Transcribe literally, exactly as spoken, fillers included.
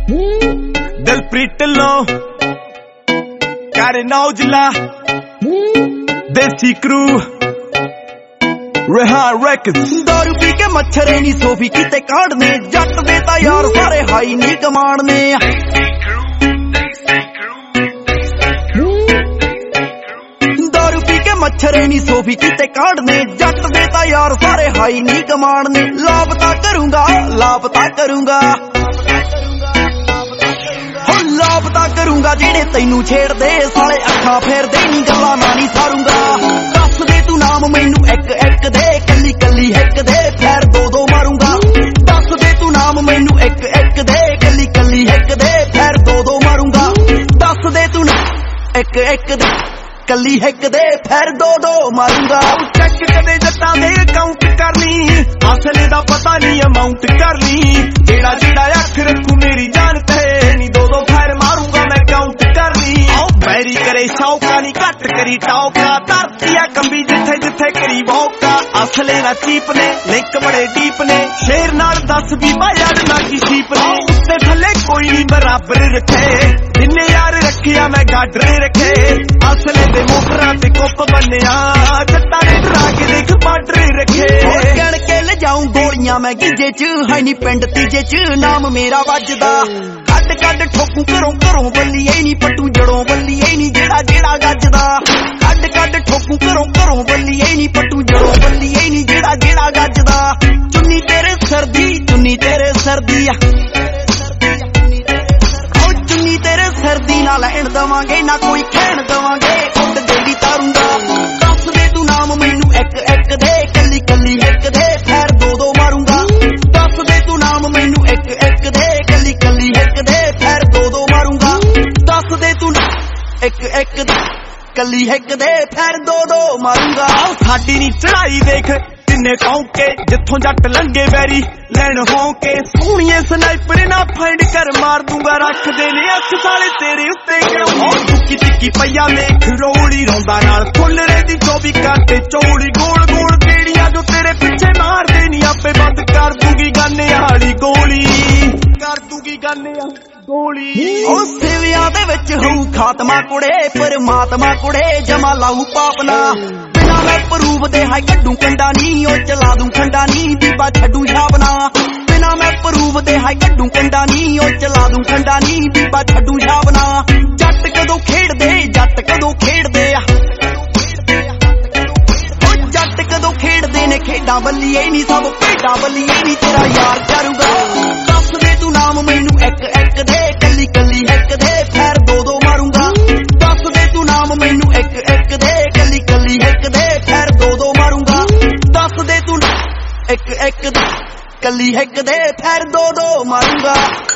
दिलप्रीत ढिल्लों करे नौजला desi crew Rehan records. दारू पी के मच्छरे नी सोफी किते काढ़ने जट दे ता यार सारे हाई नी कमाड़ने। दारू पी के मच्छरे नी सोफी किते काढ़ने जट दे ता यार सारे हाई नी कमाड़ने। लापता करूंगा लापता करूंगा लापता करूंगा जेड़े तैनू छेड़ दे साले अखा फेर दे नी गल्लां ना नी सारूंगा। दस दे तू नाम मैनू एक एक दे कली कली हिक दे फिर दो दो मारूंगा। दस दे तू नाम मैनू एक एक दे कली कली हिक दे फिर दो दो मारूंगा। दस दे तू एक एक दे कली हिक दे फिर दो दो मारूंगा। चेक कदे जट्टां दे अकाउंट करनी असले दा पता नहीं अमाउंट करनी। जेड़ा जेड़ा अख रखू मेरी जान ते नी दो दो फिर मारूंगा मैं काउंट करनी। आओ बैरी करे शौका नी घट करी टौका धरती आ कंबी जिथे जिथे करी भौका। असले ना चीप ने लिंक बड़े डीप ने शेर नाल दस भी बाजार ना की सीप ने। उत्ते थले कोई नहीं बराबर रखे जिन्ने यार रखिया मैं गाडर रखे। असले दे मोकरां ते कुप बन्निया जट्टां ने डरा के देख बार्डर रखे। कण के ले जाऊं गोलियां मैं गिजे च है नी पिंड तीजे च नाम मेरा वजदा। कड कड ठोकू घरों घरों बल्लिए नी पट्टू जड़ों बल्लिए नी जेड़ा जेड़ा गजदा। कड कड ठोकू घरों घरों बल्लिए नी पट्टू जड़ों बल्लिए नी जेड़ा जेड़ा गजदा। चुन्नी तेरे सर्दी चुन्नी तेरे सर्दी चुन्नी तेरे सर्दी ना लैण दवांगे ना कोई खैण दवांगे उड देवी तारूंगा। दस दे तू नाम मैनू एक एक दे कली कली हिक दे फिर दो दो मारूंगा। दस दे तू नाम मैनू एक एक दे कली कली हिक दे फिर दो दो मारूंगा। दस दे तू एक एक दे कली हिक दे फिर दो दो मारूंगा। साडी नी चढ़ाई देख किन्ने कौके जिथों जट लंगे बैरी लैन होके। सोहणिए स्नाइपर ना फाइंड कर मार दूंगा रख देने अख साले तेरे उत्ते क्यों। चुकी चिक्की पईया मेख रोड़ी रौंदा नाल खुलरे दी चौबी घंटे चौड़ी गोल गोल बेड़ियां जो तेरे पीछे मार देनी आपे बंद कर दूंगी गाने वाली गोली कर दूंगी गाने गोली। ओ सिवियां दे विच होऊ खात्मा कुड़े परमात्मा कुड़े जमा लाऊ पापना। बिना मैं प्रूव दे हाय कड्डू कंडा नी ओ चला दूं खंडा नी दीपा छड्डू छापना। बिना मैं प्रूव दे हाय कड्डू कंडा नी ओ चला दूं खंडा नी दीपा छड्डू छापना। जट कदों खेड़ दे जट कदों खेड़ दे ओ जट कदों खेड़ दे ने खेडां बल्लिए नी सब भेडां बल्लिए नी तेरा यार चारूगा। दस दे तू नाम मैनू एक एक दे कली कली हिक दे फिर दो दो मारूंगा। दस दे तू नाम मैनू एक एक दे कली कली हिक दे फिर दो दो मारूंगा। दस दे तू एक एक दे कली हिक दे फिर दो दो मारूंगा।